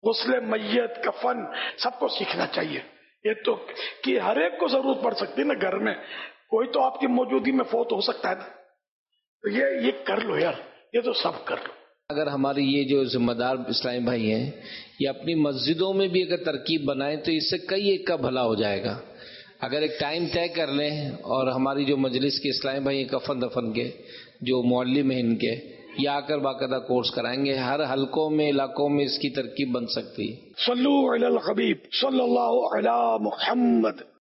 गुस्ले मय्यत, कफन सबको सीखना चाहिए। ये तो कि हर एक को जरूरत पड़ सकती है ना, घर में कोई तो आपकी मौजूदगी में फौत हो सकता है ना, तो ये कर लो यार, ये तो सब कर लो। अगर हमारे ये जो जिम्मेदार इस्लामी भाई हैं ये अपनी मस्जिदों में भी अगर तरकीब बनाएं तो इससे कई एक का भला हो जाएगा। अगर एक टाइम तय कर लें और हमारी जो मजलिस के इस्लामी भाई कफन दफन के जो मुअल्लिम हैं इनके ये आकर बाकायदा कोर्स कराएंगे, हर हलकों में इलाकों में इसकी तरकीब बन सकती है। सल्लु अलल हबीब सल्लल्लाहु अला मुहम्मद।